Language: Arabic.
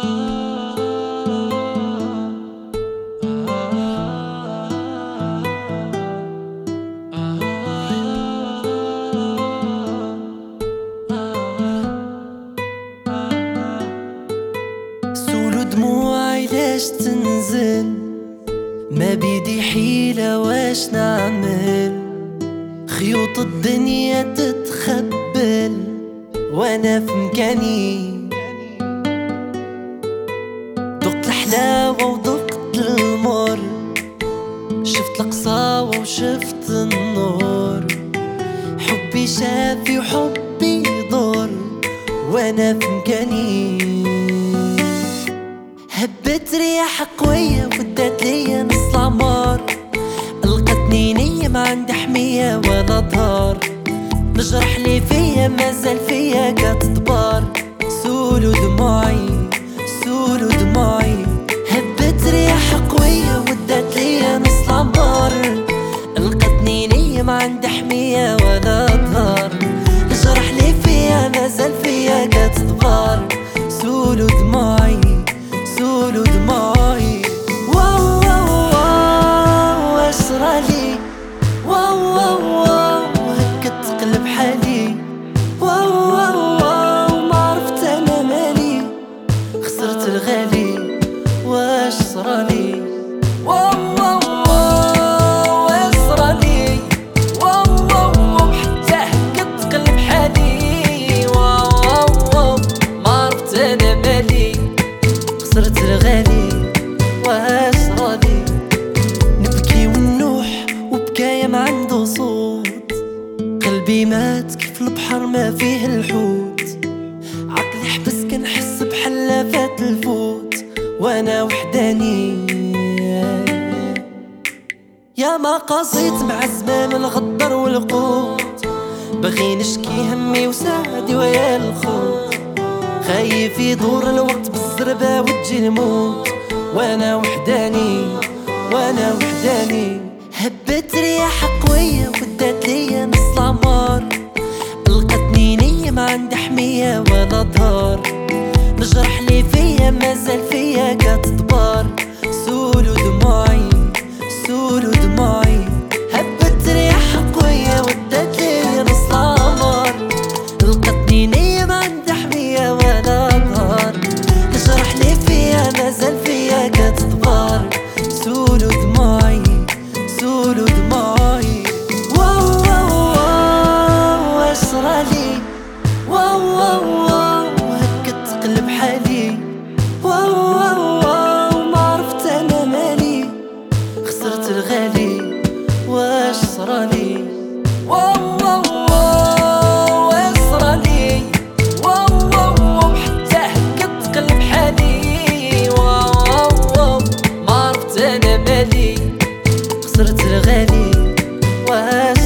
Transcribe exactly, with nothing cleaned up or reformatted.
سولو دموعي لاش تنزل، ما بيدي حيلة واش نعمل، خيوط الدنيا تتخبل وانا في مكاني، ذقت الحلاوة وذقت المر، شفت القساوة وشفت النور، حبي شافي وحبي ضر وانا في مكاني، هبت رياح قوية ودات ليا نص العمار، لقتني نية ما عندي حمية ولا ظهر، نجرح لي فيا مازال فيا كتطبار، سولو دموعي سولو دموعي، هبت رياح قوية ودات ليا نص العمار، لقتني نية ما عندي حمية ولا ظهر، نجرح لي فيا مازال فيا كتطبار، سولو دموعي سولو دموعي. واو واو واو واش صرالي، واو واو واو هكا تقلب حالي، واو واو واو ما عرفت انا مالي، خسرت الغالي واش صرالي، واو واو واو واش صرالي، واو واو واو حتى هكا تقلب حالي، واو واو واو ما عرفت انا مالي، خسرت الغالي واش صرالي، نبكي ونوح وبكايا ما عنده صوت، قلبي مات كيف البحر ما فيه الحوت، عقلي حبس كنحس بحال فات الفوت وانا وحداني، يا ما قصيت مع الزمان الغدر والقوت، بغي نشكي همي وسعدي ويا الخوت، خايف يدور الوقت بالزربة وتجي الموت وانا وحداني وانا وحداني، هبت رياح قوية ودات ليا نص العمار، لقتني نية ما عندي حمية ولا ظهر، نجرح لي فيا مازال فيا كتطبار، سولو دموعي سولو دموعي، هبت رياح قوية ودات ليا نص العمار، لقتني نية ما عندي حمية ولا ظهر، نجرح لي فيا مازال فيا كتطبار، سولو دموعي سولو دموعي. واو واو واو واش صرالي، واو واو واو هكا تقلب حالي، واو واو واو ما عرفت انا مالي، خسرت الغالي واش صرالي، واو واو واو واش صرالي، واو واو واو حتى هكا تقلب حالي، واو واو واو ما عرفت انا مالي، خسرت الغالي واش